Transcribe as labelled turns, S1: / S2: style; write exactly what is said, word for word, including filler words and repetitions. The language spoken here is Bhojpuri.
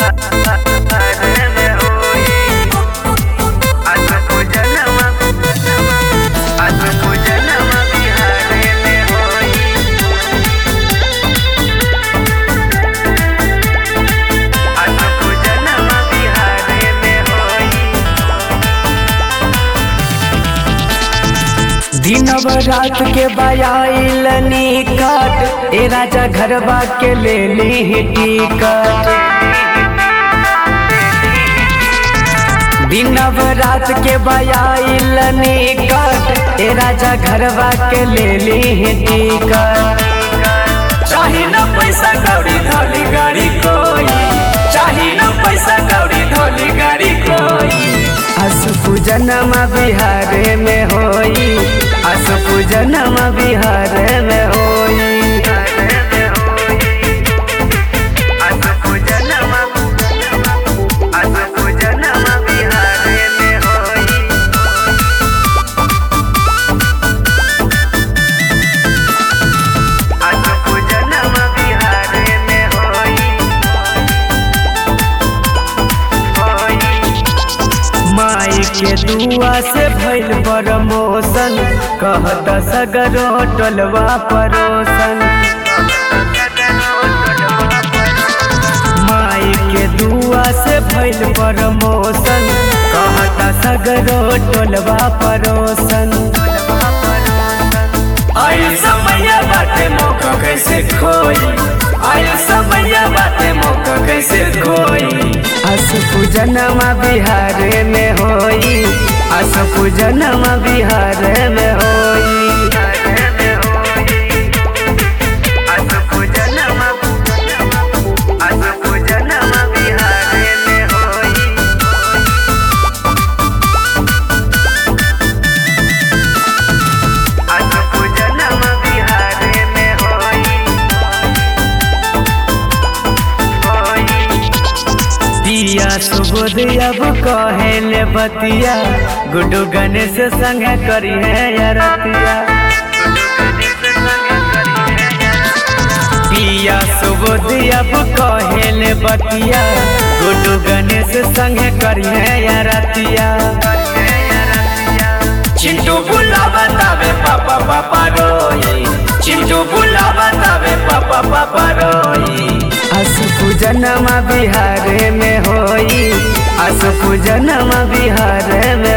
S1: दिन रात के बयाइल निकट ए राजा घरबा के ले ली टिकट। दिन रात के बयाइल निकट ए राजा घरबा के ले ली टिकट। चाही न पैसा कौड़ी धोली गाड़ी कोई, चाही न पैसा कौड़ी धोली गाड़ी कोई। अस पूजनमा बिहार में होई, अस पूजनमा बिहार में होई। माई के दुआ से भइल प्रमोशन, कहत सगरो टोलवा परोसन। माई के दुआ से भइल प्रमोशन, कहत सगरो टोलवा परोसन। आइल समय बाटे मौका कैसे खोई, आइल समय बाटे मौका कैसे खोई। अस पूजनमा बिहार में होई, अस पूजनमा बिहार में होई। दिया सुबोध अब कहेले बतिया, गुड्डू गणेश संग करी है यारतिया। दिया सुबोध अब कहेले बतिया, गुड्डू गणेश संग करी है यारतिया। चिंटू बुला बतावे पापा पापा रोई, चिंटू बुला बतावे पापा पापा रोई। अस पूजनमा बिहार में होई, अस पूजनमा बिहार में